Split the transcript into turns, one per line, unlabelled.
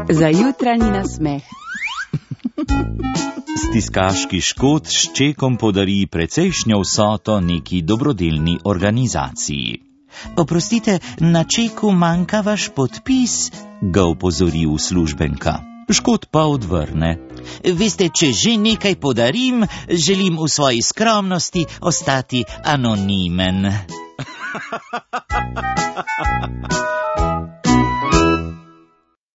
Za jutranji nasmeh.
Stiskaški Škot s čekom podari precejšnjo vsoto neki dobrodelni organizaciji. Oprostite, na čeku manjka vaš podpis, ga opozori uslužbenka. Škot pa odvrne. Veste, če že nekaj podarim, želim v svoji skromnosti ostati anonimen.